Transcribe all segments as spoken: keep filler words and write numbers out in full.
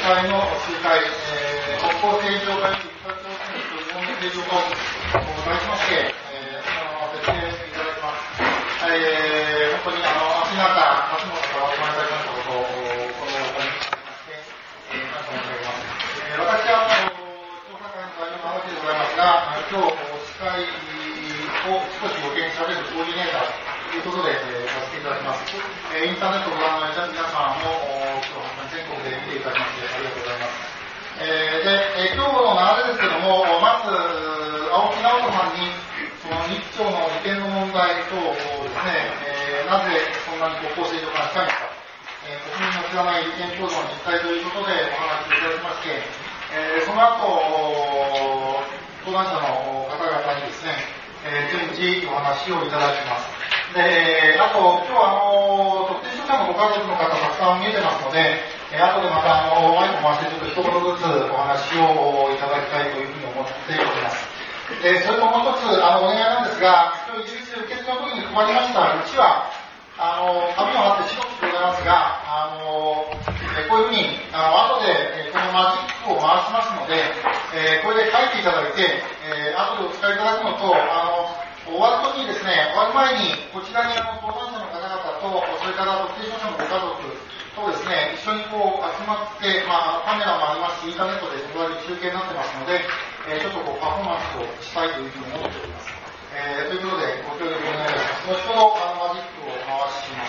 会の集会、えー、国交正常化に北朝鮮と日本の正常化を題しまして、えー、説明していただきます。えー、本当にあの秋中初の方がお招きいただきましたことをこの場にして、えー、感謝申し上げます。えー、私はあの調査会の代表の話でございますが、今日司会を少しご見されるコーディネーターということで、えー、させていただきます。えー、インターネットをご覧の皆さんも全国で見ていただきましてありがとうございます。えー、で、えー、今日の流れですけども、まず青木直人さんにその日朝の利権の問題等をですね、えー、なぜそんなに国交正常化がしたいのか、えー、国民の知らない利権構造の実態ということでお話しいただきまして、えー、その後登壇者の方々にですね、えー、順次お話をいただきます。で、あと今日はあの特定出産のご家族の方たくさん見えてますので、えー、後でまたあのマイクを回してちょっと一言ずつお話をいただきたいというふうに思っております。えー、それともう一つあのお願いなんですが、今日一日受付の時に配りましたうちはあの紙を貼って白くございますが、あのえー、こういうふうにあの後で、えー、このマジックを回しますので、えー、これで書いていただいて、えー、後でお使いいただくのと、あの終わるときにですね、終わる前にこちらにあの登壇者の方々と、それから特定商社のご家族とですね、一緒にこう集まって、まあ、カメラもありますし、インターネットでそれで中継になってますので、えー、ちょっとこうパフォーマンスをしたいというふうに思っております。えー、ということで、ご協力お願いします。後ほどあのマジックを回します。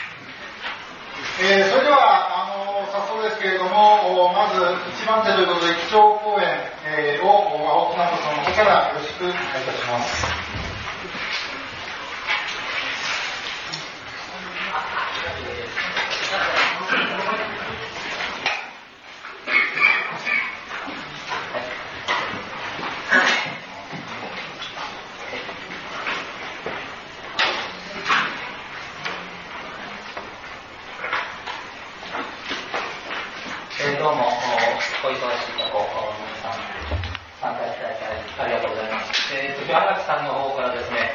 えー、それではあの早速ですけれども、まず一番手ということで、基調講演、えー、を青木直人さんの方からよろしくお願いいたします。 どうも、お忙しいところ、皆さん、参加いただいてありがとうございます。えーと、荒木さんの方からですね、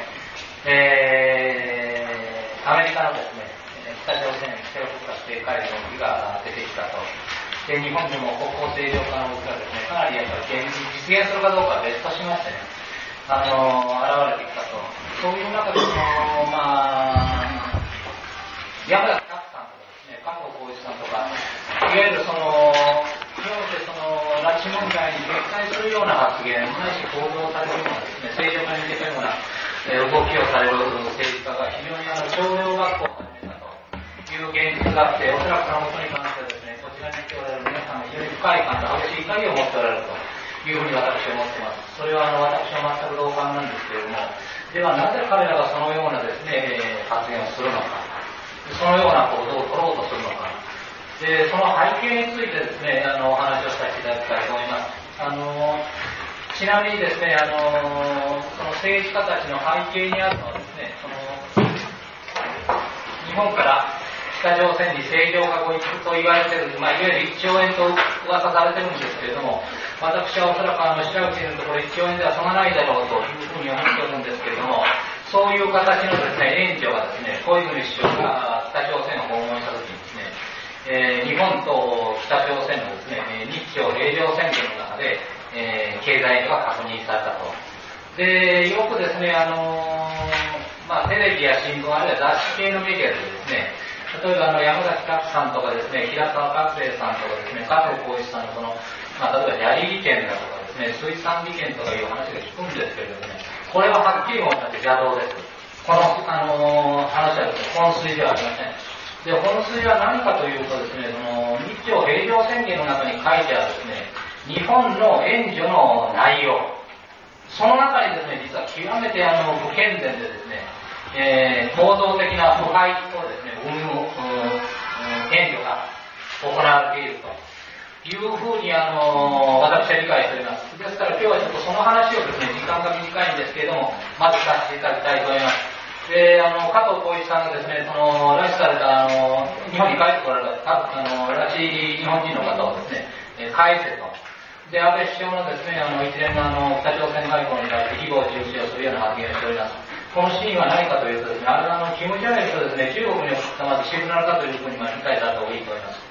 えー、アメリカのですね、北朝鮮政府国家会議の議が出てきたと。で、日本でも国交正常化の動きがですね、かなりやっぱり実現するかどうかは別としましてね、あの、現れてきたと。そういう中で、その、まあ、山田拓さんとかですね、加藤浩一さんとか、いわゆるその、極めてその、拉致問題に撃退するような発言、ないし行動されるようなですね、正常化に向けたような、えー、動きをされる政治家が非常にあの、少量学校を始めたという現実があって、おそらくそのことに関してはですね、こちらに来ておられる皆さんが非常に深い感と激しい怒りを持っておられるというふうに私は思っています。それはあの、私は全く同感なんですけれども、ではなぜ彼らがそのようなですね、発言をするのか、そのような行動を取ろうとするのか、で、その背景についてですね、あの、お話をさせていただきたいと思います。あの、ちなみにですね、あの、その政治家たちの背景にあるのはですね、その、日本から北朝鮮に正常化後と言われている、まあ、いわゆるいっちょうえんと噂されてるんですけれども、私はおそらくあの、調べているところいっちょうえんでは済まないだろうというふうに思っておるんですけれども、そういう形のですね、援助がですね、小泉首相が北朝鮮を訪問したときにですね、えー、日本と北朝鮮のですね、日朝平常宣言の中で、えー、経済が確認されたと。で、よくですね、あのー、まあ、テレビや新聞あるいは雑誌系のメディアでですね、例えばあの山崎拓さんとかですね、平沢勝平さんとかですね、加藤浩一さんのその、まあ、例えばヤリ利権だとかですね、水産利権とかいう話が聞くんですけれどもね、これははっきり申し上げて邪道です。この、あのー、話はですね、本筋ではありません。で、本筋は何かというとですね、その日朝平常宣言の中に書いてあるですね、日本の援助の内容、その中にですね、実は極めてあの不健全でですね、えー、構造的な腐敗をですね、運用、援助が行われているというふうにあの私は理解しております。ですから今日はちょっとその話をですね、時間が短いんですけれども、まずさせていただきたいと思います。で、あの、加藤浩一さんがですね、その、拉致された、あの、日本に帰ってこられた、あの、拉致日本人の方をですね、えー、返せと。で、安倍首相のですね、あの、一連のあの、北朝鮮外交に対して誹謗中傷をするような発言をしております。このシーンは何かというとですね、あれはあの、キム・ジャイルとですね、中国に送ったまずシグナルだというふうに理解された方がいいと思います。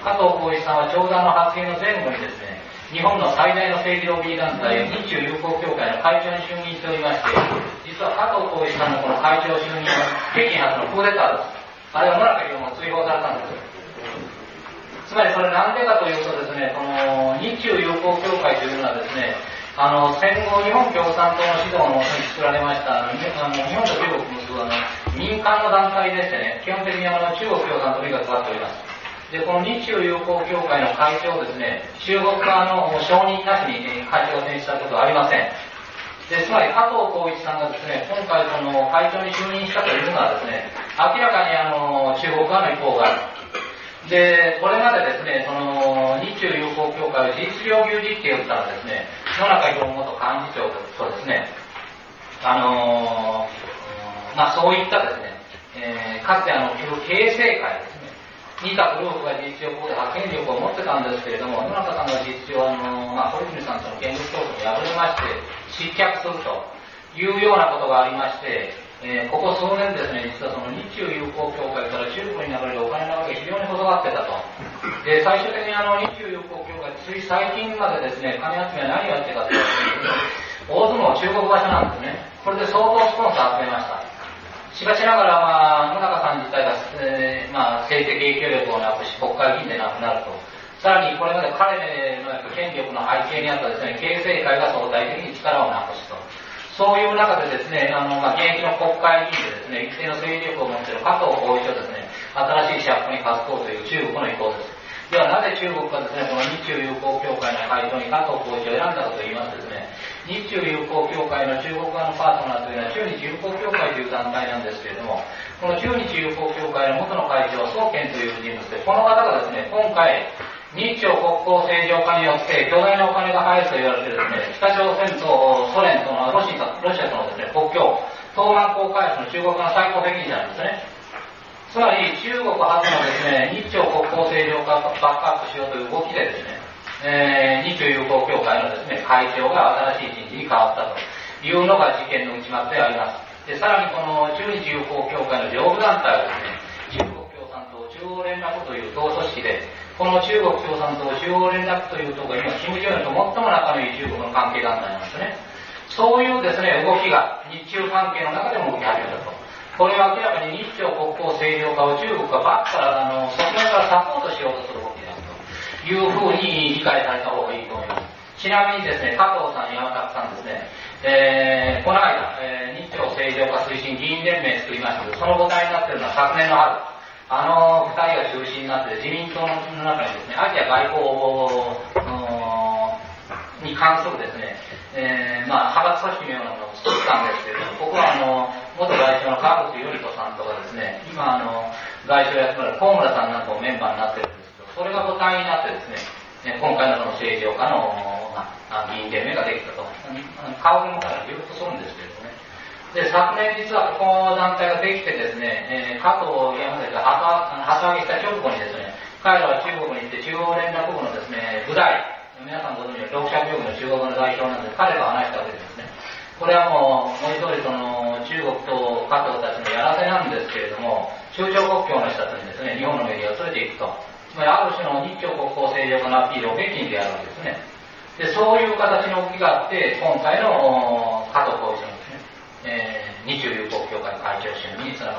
加藤浩一さんは教団の発言の前後にですね、日本の最大の政治ロビー団体、日中友好協会の会長に就任しておりまして、実は加藤浩一さんのこの会長就任は北京発のクーデターです。あれは野中龍も追放されたんです。つまりそれなんでかというとですね、この日中友好協会というのはですね、あの戦後日本共産党の指導のもとに作られましたあの日本と中国を結ぶあの民間の団体でしてね、基本的にあの中国共産党に関わっております。で、この日中友好協会の会長をですね、中国側の承認なしに会長を選出したことはありません。で、つまり加藤浩一さんがですね、今回その会長に就任したというのはですね、明らかにあの中国側の意向がある。で、これまでですね、その日中友好協会を事実上牛耳って言ったらですね、野中博元幹事長とですね、あのー、まあそういったですね、えー、かつてあの経営政会ですね、似たグループが事実上ここで派遣力を持ってたんですけれども、野中さんが事実上あのー、まあ堀泉さんとの権力競争に敗れまして失脚するというようなことがありまして、えー、ここ数年ですね、実はその日中友好協会から中国に流れるお金のわけが非常に細がってたと。で、最終的にあの日中友好協会、つい最近までですね、金集めは何をやってたかというと、大相撲中国場所なんですね。これで相当スポンサー集めました。しかしながら、まあ、野中さん自体が、えー、まあ、政治的影響力をなくし、国会議員でなくなると。さらにこれまで彼の権力の背景にあったですね、経営政界が相対的に力をなくすと。そういう中でですね、あの、まあ、現役の国会議員でですね、一定の政治力を持っている加藤浩一をですね、新しいシャープに担こうという中国の意向です。ではなぜ中国がですね、この日中友好協会の会長に加藤浩一を選んだかと言いますとですね、日中友好協会の中国側のパートナーというのは中日友好協会という団体なんですけれども、この中日友好協会の元の会長、宋健という人物で、この方がですね、今回、日朝国交正常化によって巨大なお金が入ると言われてですね、北朝鮮とソ連とのロシア、ロシアとのですね、国境、東南港開発の中国の最高責任者なんですね。つまり中国初のですね、日朝国交正常化をバックアップしようという動きでですね、えー、日中友好協会のですね、会長が新しい人事に変わったというのが事件の内幕であります。で、さらにこの中日友好協会の上部団体はですね、中国共産党中央連絡という党組織で、この中国共産党中央連絡という党が今、キム・ジョンイルと最も仲のいい中国の関係団体なんですね。そういうですね、動きが日中関係の中でも動き始めたと。これは明らかに日朝国交正常化を中国がバックから、あの、側面からサポートしようとする動きだというふうに理解された方がいいと思います。ちなみにですね、加藤さん、山田さんですね、えー、この間、えー、日朝正常化推進議員連盟作りましたけど、その母体になっているのは昨年の春。あの二人が中心になって自民党の中にですね、アジア外交に関するですね、えー、まあ派閥組織のようなものを作ったんですけれども、ここはあの元外相の川口頼子さんとかですね、今あの外相をやってもらう河村さんなんかもメンバーになってるんですけど、それが母体になってですね、今回のその正常化の、まあ、議員連盟ができたと。顔もからずっとするんですけれどもね。で、昨年実はこの団体ができてですね、えー、加藤山崎が旗揚げした直後にですね、彼らは中国に行って中央連絡部のですね、部代、皆さんご存知のろくしゃくよくの中国の代表なんで、彼が話したわけですね。これはもう、文字通りその中国と加藤たちのやらせなんですけれども、中朝国境の人たちにですね、日本のメディアを連れていくと。つまりある種の日朝国交正常化のアピールを北京でやるわけですね。で、そういう形の動きがあって、今回の加藤浩一のえー、日中友好協会会長就任につながった。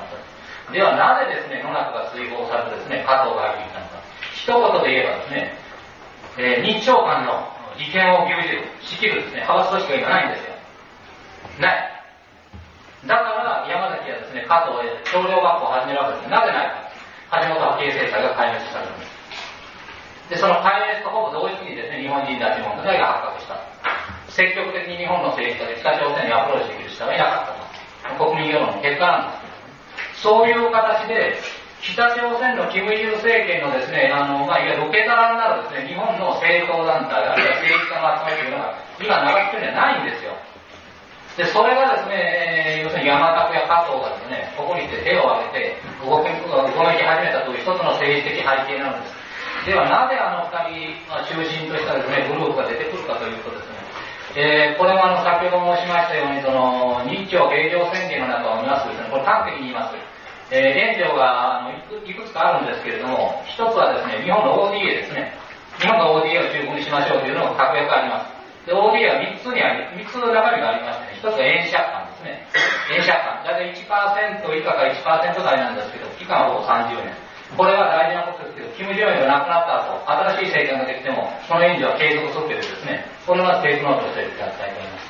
ではなぜですね、野中が追放されてですね、加藤が入ってきたのか。一言で言えばですね、えー、日朝間の利権を牛耳る、仕切るですね、派閥組織が今ないんですよ。ない。だから山崎はですね、加藤へ少量学校を始めるわけです。なぜないか。橋本派経営政策が壊滅したんです。で、その壊滅とほぼ同時にですね、日本人拉致問題が発覚した。積極的に日本の政治家で北朝鮮にアプローチできる人はいなかったと。国民世論の結果なんです。そういう形で、北朝鮮のキム・イル政権のですね、あの、まあ、いわゆる受け皿になるですね、日本の政党団体、あるいは政治家の集まりというのが、今長崎にはないんですよ。で、それがですね、要するに山田や加藤がですね、ここに来て手を挙げて、動き、動き始めたという一つの政治的背景なんです。では、なぜあの二人、まあ、中心としたですね、グループが出てくるかというとですね、えー、これはあの先ほど申しましたように、その日朝平常宣言の中を見ますとですね、これ端的に言います。 えー、援助があのいく、いくつかあるんですけれども、一つはですね、日本の オーディーエー ですね。日本の オーディーエー を中心にしましょうというのが確約あります。で、オーディーエー はみっつにあり、みっつの中身がありましてね、一つが円借款ですね。円借款。だいたいいちパーセント以下か いちパーセント 台なんですけど、期間はほぼさんじゅうねん。これは大事なことですけど、キム・ジョンイルが亡くなった後、新しい政権ができても、その援助は継続するというですね、これをまずテイクノートしていただきたいと思います。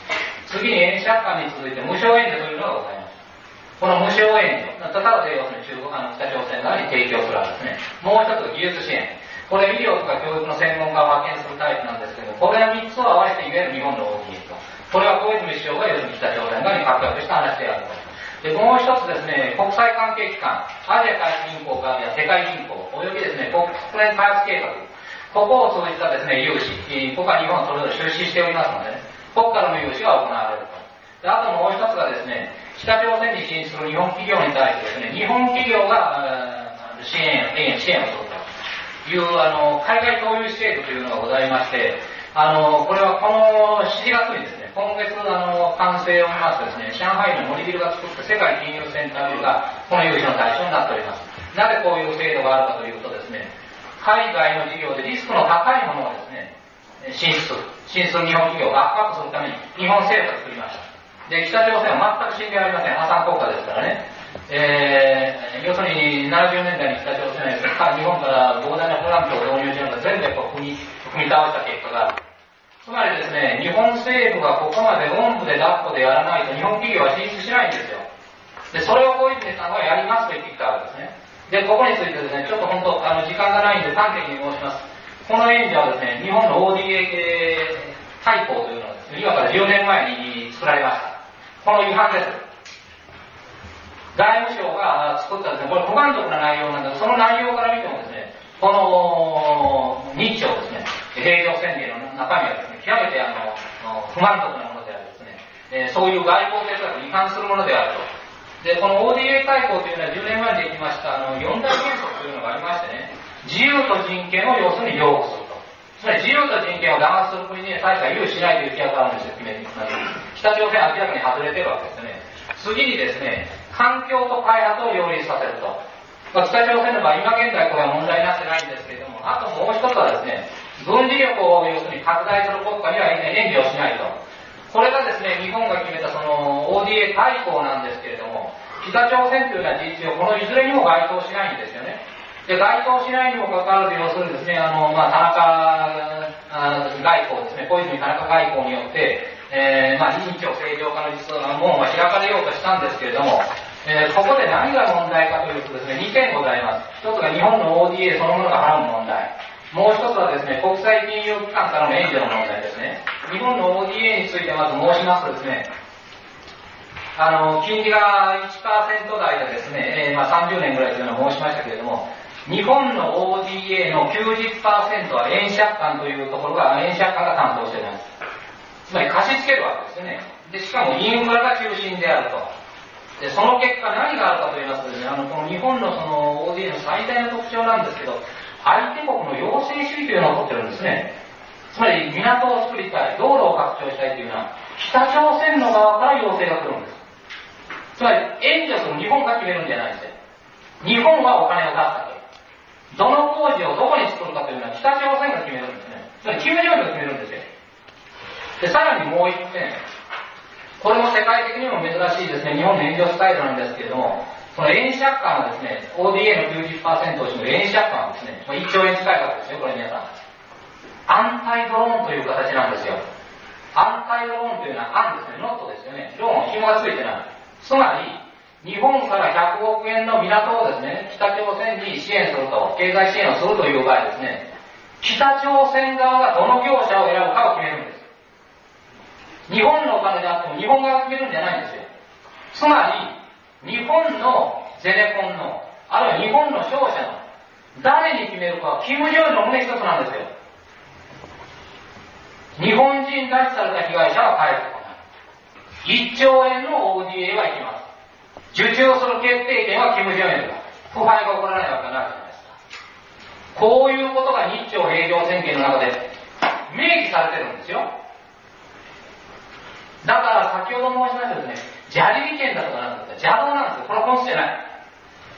次に円借款に続いて無償援助というのがございます。この無償援助、ただで要するに中国、あの北朝鮮側に提供するわけですね。もう一つ技術支援。これ医療とか教育の専門家を派遣するタイプなんですけど、これらみっつを合わせていわゆる日本の オーディーエー と。これは小泉首相が要するに北朝鮮側に確約した話であると。で、もう一つですね、国際関係機関、アジア開発銀行か、世界銀行、およびですね、国連開発計画、ここを通じたですね、融資、ここは日本はそれぞれ出資しておりますので、ね、国家の融資が行われると。で、あともう一つがですね、北朝鮮に進出する日本企業に対してですね、日本企業が支援、支援をするという、あの、海外投融資制度というのがございまして、あの、これはこのしちがつにですね、今月あの、完成を見ますとですね、上海の森ビルが作った世界金融センタービルがこの融資の対象になっております。なぜこういう制度があるかというとですね、海外の事業でリスクの高いものをですね、進出する、進出する日本企業をバックアップするために日本政府が作りました。で、北朝鮮は全く信頼ありません。破産国家ですからね。えー、要するにななじゅうねんだいに北朝鮮は日本から膨大なフランクを導入しているのが全部こう踏み、踏み倒した結果がある。つまりですね、日本政府がここまでおんぶで抱っこでやらないと日本企業は進出しないんですよ。で、それを小泉さんはやりますと言ってきたわけですね。で、ここについてですね、ちょっと本当、あの、時間がないんで端的に申します。この援助はですね、日本の オーディーエー 大綱というのはですね、今からじゅうねんまえに作られました。この違反です。外務省が作ったですね、これ不満足な内容なんです。その内容から見てもですね、この日朝ですね、平常宣言の中身はですね、極めてあの不満足なものであるですね、えー、そういう外交政策に違反するものであると。で、この オーディーエー 大綱というのはじゅうねんまえにできましたあのよん大原則というのがありましてね、自由と人権を要するに擁護すると。つまり自由と人権を弾圧する国に対しては有しないという規約があるんですよ、決めて北朝鮮は明らかに外れてるわけですね。次にですね、環境と開発を両立させると。まあ、北朝鮮の場合、今現在これは問題になってないんですけれども、あともう一つはですね、軍事力を要するに拡大する国家には援助をしないと。これがですね、日本が決めたその オーディーエー 大綱なんですけれども、北朝鮮というのは事実上このいずれにも該当しないんですよね。で、該当しないにもかかわらず、要するにですね、あの、まあ、田中外交ですね、小泉田中外交によって、えー、まあ、日朝正常化の実の門は開かれようとしたんですけれども、えー、ここで何が問題かというとですね、にてんございます。一つが日本の オーディーエー そのものがはらむ問題。もう一つはですね、国際金融機関からの援助の問題ですね。日本の オーディーエー についてまず申しますとですね、あの、金利が いちパーセント 台でですね、えー、まあさんじゅうねんぐらいというのを申しましたけれども、日本の オーディーエー の きゅうじゅっパーセント は円借款というところが、円借款が担当しています。つまり貸し付けるわけですよね。で、しかもインフラが中心であると。で、その結果何があるかと言いますとですね、あの、この日本のその オーディーエー の最大の特徴なんですけど、相手国の要請主義というのを取ってるんですね。つまり港を作りたい、道路を拡張したいというのは、北朝鮮の側から要請が来るんです。つまり援助する日本が決めるんじゃないんですよ。日本はお金を出すだけ。どの工事をどこに作るかというのは北朝鮮が決めるんですね。つまりキム・ジョンイルが決めるんですよ。で、さらにもう一点、これも世界的にも珍しいですね、日本の援助スタイルなんですけれども、この円借款はですね、オーディーエー の きゅうじゅっパーセント を占める円借款はですね、いっちょうえん近い額ですよ、これ皆さん。安泰ドローンという形なんですよ。安泰ドローンというのは、安ですね、ノットですよね。ローン、紐がついてない。つまり、日本からひゃくおくえんの港をですね、北朝鮮に支援すると、経済支援をするという場合ですね、北朝鮮側がどの業者を選ぶかを決めるんです。日本のお金であっても日本側が決めるんじゃないんですよ。つまり、日本のゼネコンの、あるいは日本の商社の、誰に決めるかは、キム・ジョンイルの胸一つなんですよ。日本人拉致された被害者は帰ってこない。いっちょうえんの オーディーエー は行きます。受注する決定権はキム・ジョンイルだ。腐敗が起こらないわけがないじゃないですか。こういうことが日朝平常宣言の中で明記されてるんですよ。だから先ほど申しましたですね、砂利利権だとかなんだったら邪道なんですよ。これは本質じゃない。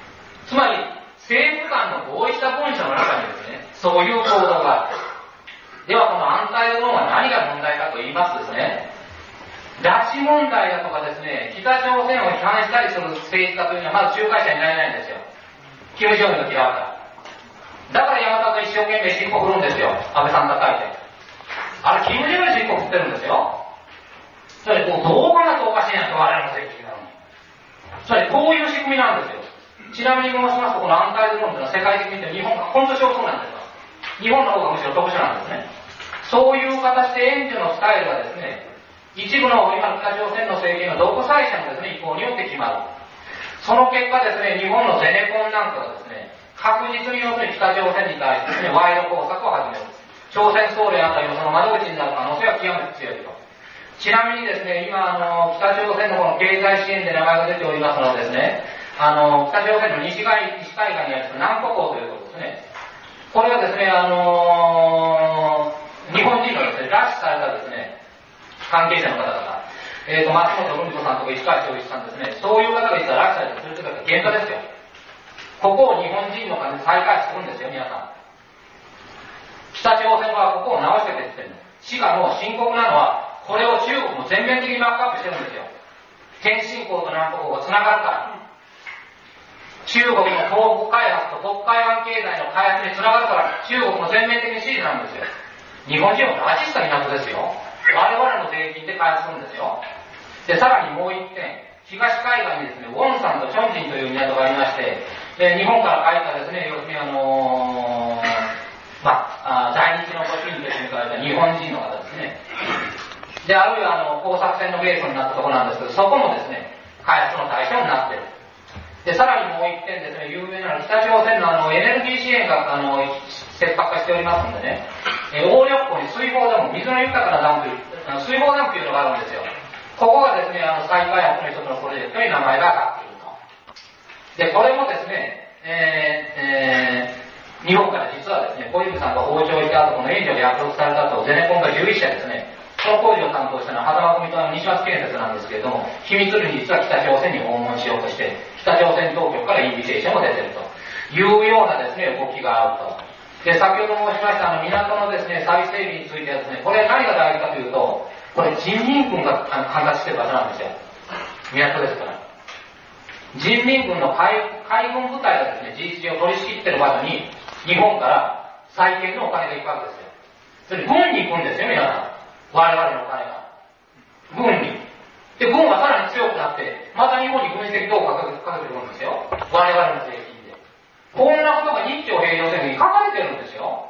つまり、政府間の合意した文書の中にですね、そういう行動がある。では、このアンタイドローンは何が問題かと言いますとですね、拉致問題だとかですね、北朝鮮を批判したりする政治家というのはまず仲介者になれないんですよ。キム・ジョンウンの嫌わから。だから山田が一生懸命尻尾振るんですよ。安倍さん叩いて。あれ、キム・ジョンウン尻尾振ってるんですよ。それ、もうどう考えておかしいなと我々の政治なのに。それ、こういう仕組みなんですよ。ちなみに申しますと、このアンタイドローンというのは世界的に見て日本が本当少数なんですよ。日本の方がむしろ特殊なんですね。そういう形で援助のスタイルがですね、一部の今の北朝鮮の政権の独裁者のですね、意向によって決まる。その結果ですね、日本のゼネコンなんかがですね、確実に要するに北朝鮮に対してですね、賄賂工作を始める。朝鮮総連あたりのその窓口になる可能性は極めて強いと。ちなみにですね、今あの、北朝鮮のこの経済支援で名前が出ておりますのでですね、あの、北朝鮮の西海西海岸にある南浦港ということですね。これはですね、あのー、日本人のですね、拉致されたですね、関係者の方々、えーと、松本文子さんとか石川昭一さんですね、そういう方がいたら拉致されたということが現場ですよ。ここを日本人の金で再開するんですよ、皆さん。北朝鮮はここを直してくれてるんです。しかも深刻なのは、これを中国も全面的にバックアップしてるんですよ。天津港と南浦港が繋がるから。中国の東北開発と北海湾経済の開発につながるから中国も全面的に支持なんですよ。日本人は拉致した港ですよ。我々の税金で開発するんですよ。で、さらにもう一点、東海岸にですね、ウォンサンとチョンジンという港がありまして、で日本から帰ったですね、要するにあのー、まあ、在日のご親戚に書いた日本人の方ですね。で、あるいはあの、工作船のベースになったところなんですけど、そこもですね、開発の対象になっている。で、さらにもう一点ですね、有名なのは北朝鮮のあの、エネルギー支援が、あの、切迫化しておりますのでね、えー、鴨緑江に水泡ダム、水の豊かなダムという、あの水泡ダムというのがあるんですよ。ここがですね、あの、再開発の一つのプロジェクトに名前が挙がっていると。で、これもですね、えー、えー、日本から実はですね、小泉さんが訪朝した後、この援助で約束された後、ゼネコンがじゅういっ社ですね、その工事を担当したのは、狭間組と西松建設なんですけれども、秘密裏に実は北朝鮮に訪問しようとして、北朝鮮当局からインビテーションも出ているというようなですね、動きがあると。で、先ほど申しましたあの、港のですね、再整備についてはですね、これ何が大事かというと、これ人民軍が管轄している場所なんですよ。港ですから。人民軍の 海, 海軍部隊がですね、事実上取り仕切っている場所に、日本から再建のお金が行くわけですよ。それ軍に行くんですよ、皆さん。我々のお金が。軍に。で、軍はさらに強くなって、また日本に軍事的動画をかけてくるんですよ。我々の税金で。こんなことが日朝平和宣言に書かれてるんですよ。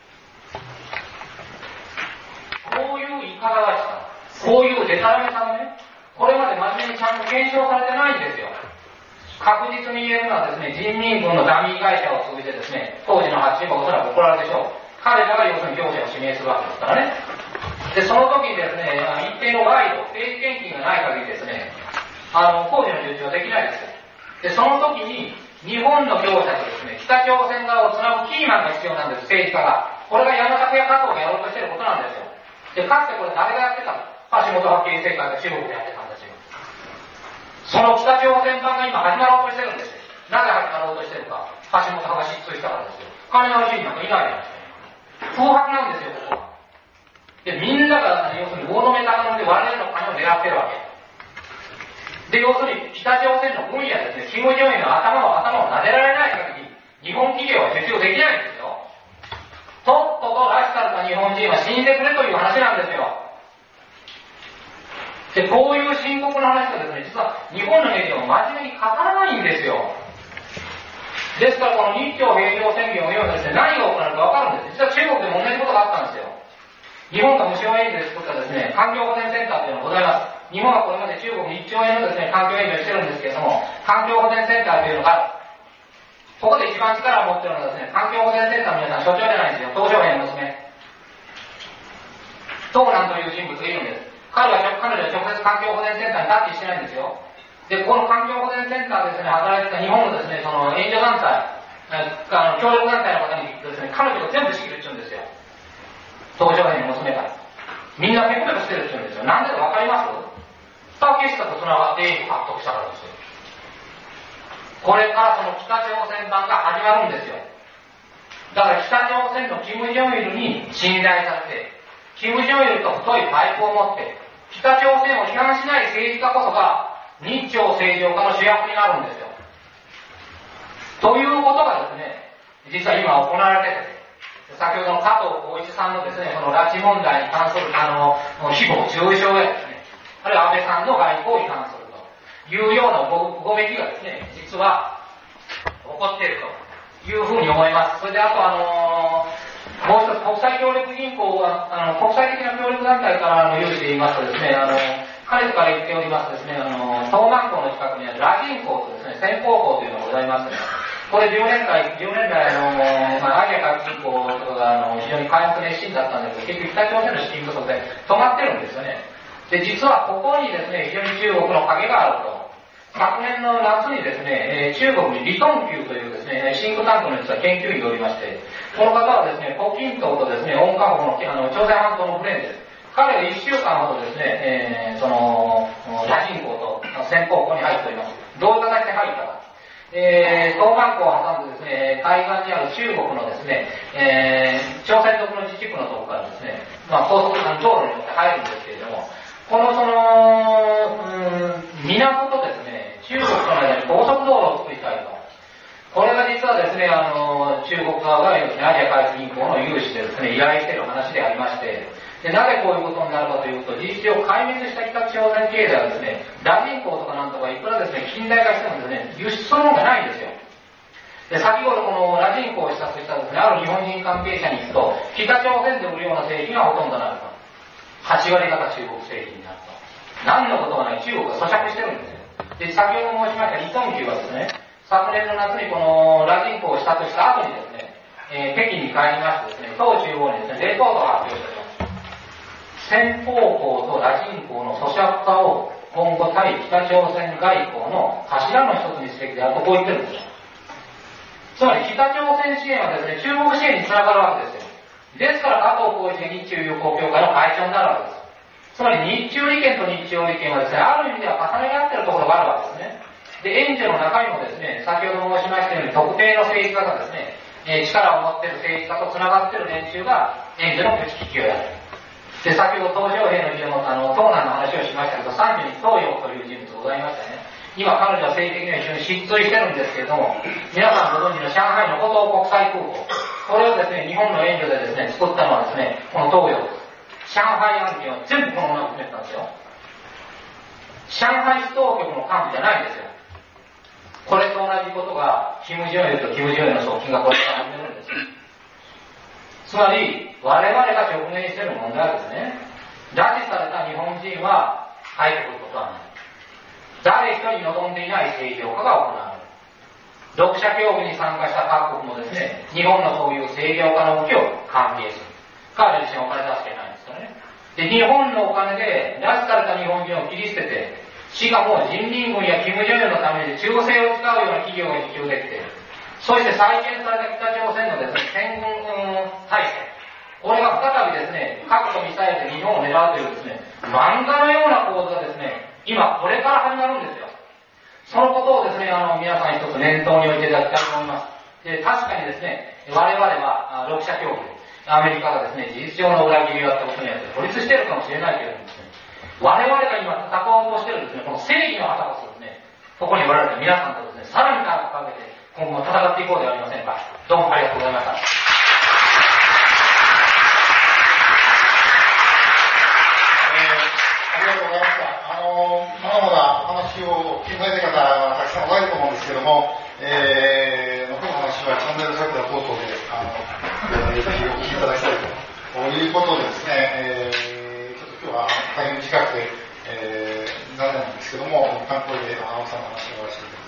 こういういかがわしさ、こういうデタラメさがね、これまで真面目にちゃんと検証されてないんですよ。確実に言えるのはですね、人民軍のダミー会社を通じてですね、当時の発信がおそらく怒られるでしょう。彼らが要するに業者を指名するわけですからね。で、その時にですね、一定の賄賂、政治献金がない限りですね、あの、工事の受注はできないですよ。で、その時に、日本の業者とですね、北朝鮮側をつなぐキーマンが必要なんです、政治家が。これが山崎や加藤がやろうとしていることなんですよ。で、かつてこれ誰がやってたの？橋本派経済界が中国でやってたんですよ。その北朝鮮版が今始まろうとしてるんですよ。なぜ始まろうとしてるか。橋本派が失墜したからですよ。金の主人なんかいないじゃないですか。空白なんですよ、ここは。で、みんなが、要するに大のめたので我々の金を狙ってるわけ。で、要するに北朝鮮の軍やですね、キム・ジョンイルの頭を頭を撫でられない限り、日本企業は適用できないんですよ。とっとと拉致された日本人は死んでくれという話なんですよ。で、こういう深刻な話がですね、実は日本のメディアも真面目に語らないんですよ。ですからこの日朝平和宣言を読むとですね、何が行われるかわかるんです。実は中国でも同じことがあったんですよ。日本が無償援助で作ったですね、環境保全センターというのがございます。日本はこれまで中国にいっちょうえんのですね、環境援助をしてるんですけれども、環境保全センターというのがある。ここで一番力を持っているのはですね、環境保全センターの皆さん所長じゃないんですよ。東小園の娘。東南という人物がいるんです。彼は彼女は直接環境保全センターにタッチしてないんですよ。で、この環境保全センターですね、働いてた日本のですね、その援助団体、あの協力団体の方にですね、彼女が全部仕切るって言うんですよ。東小園の娘が。みんなペコペコしてるって言うんですよ。なんでかわかります？竹下と繋がって英語獲得したからですよ。 これからその北朝鮮版が始まるんですよ。だから北朝鮮のキム・ジョンイルに信頼されて、キム・ジョンイルと太いパイプを持って、北朝鮮を批判しない政治家こそが日朝正常化の主役になるんですよ。ということがですね、実は今行われてて、先ほどの加藤浩一さんのですね、その拉致問題に関するあの誹謗中傷やですね、あるいは安倍さんの外交に関するというようなごごめきがですね、実は起こっているというふうに思います。それであとあのー、もう一つ国際協力銀行は、あの国際的な協力団体からの有事で言いますとですね、あのかねてから言っておりますですね、あの東南港の近くにあるラ銀行とですね、先方港というのがございますね。これじゅうねんだい、じゅうねんだいの、まあ、アジア各銀行とかがあの非常に回復熱心だったんですけど、結局北朝鮮の資金不足で止まってるんですよね。で、実はここにですね、非常に中国の影があると。昨年の夏にですね、中国にリトンキューというですね、シンクタンクの実は研究員がおりまして、この方はですね、胡錦涛とですね、温家宝のあの朝鮮半島のフレンドです。彼がいっしゅうかんほどですね、えー、その、ラジン港と先方港に入っております。どういう形で入ったか。えー、東南港を挟んでですね、海岸にある中国のですね、えー、朝鮮族の自治区のところからですね、まあ高速道路によって入るんですけれども、このその、うーん、港とですね、中国との間に高速道路を作りたいと。これが実はですね、あの、中国側がですね、アジア開発銀行の融資でですね、依頼している話でありまして、で、なぜこういうことになるかというと、事実上壊滅した北朝鮮経済はですね、ラ人口とかなんとかいくらですね、近代化してもですね、輸出そのものがないんですよ。で、先ほどこのラ人口を視察したですね、ある日本人関係者に行くと、北朝鮮で売るような製品がほとんどなると。はちわりがた中国製品になると。何のことがない中国が咀嚼してるんですよ。で、先ほど申しましたリトンキューはですね、昨年の夏にこのラ人口を視察した後にですね、えー、北京に帰りましてですね、党中央にですね、レポートを発表しております。先方港とラ人口の咀嚼化を今後対北朝鮮外交の柱の一つにすべきであるとこう言ってるんですよ。つまり北朝鮮支援はですね、中国支援につながるわけですよ。ですから加藤浩一が日中友好協会の会長になるわけです。つまり日中利権と日朝利権はですね、ある意味では重ね合ってるところがあるわけですね。で、援助の中身もですね、先ほど申しましたように特定の政治家がですね、えー、力を持っている政治家とつながっている連中が援助の口利きをやる。で、先ほど東条平の議論のあの、東南の話をしましたけど、さんじに東洋という人物ございましたね。今彼女は政治的には非常に失墜してるんですけれども、皆さんご存知の上海の浦東国際空港、これをですね、日本の援助でですね、作ったのはですね、この東洋です。上海案件は全部この女が決めたんですよ。上海市当局の幹部じゃないんですよ。これと同じことが、キム・ジョンイルとキム・ジョンイルの側近がこれから始めるんです。つまり、我々が直面している問題はですね、拉致された日本人は入ってくることはない。誰一人望んでいない正常化が行われる。読者協議に参加した各国もですね、日本のそういう正常化の動きを歓迎する。彼女自身お金出してないんですからね。で、日本のお金で拉致された日本人を切り捨てて、しかも人民軍やキム・ジョンイルのために忠誠を使うような企業が引き受けて、そして再建された北朝鮮のですね、戦軍体制。これが再びですね、核とミサイルで日本を狙うというですね、漫画のような構図がですね、今これから始まるんですよ。そのことをですね、あの、皆さん一つ念頭に置いていただきたいと思います。で、確かにですね、我々は、六者協議、アメリカがですね、事実上の裏切りをやったことによって孤立しているかもしれないけれどもですね、我々が今戦おうとしているですね、この正義の旗をですね、ここにおられた皆さんとですね、さらに高くかけて、今後戦っていこうではありませんか。どうもありがとうございました。 ありがとうございました。あのまだまだ話を聞きたい方がたくさんおられると思うんですけども、えー、残る話はチャンネル桜等々であの、えー、ぜひお聞きいただきたいということでですね、えー、ちょっと今日は大変短くて、えー、残念なんですけども、一旦これで青木さんの話を終わらせていただきます。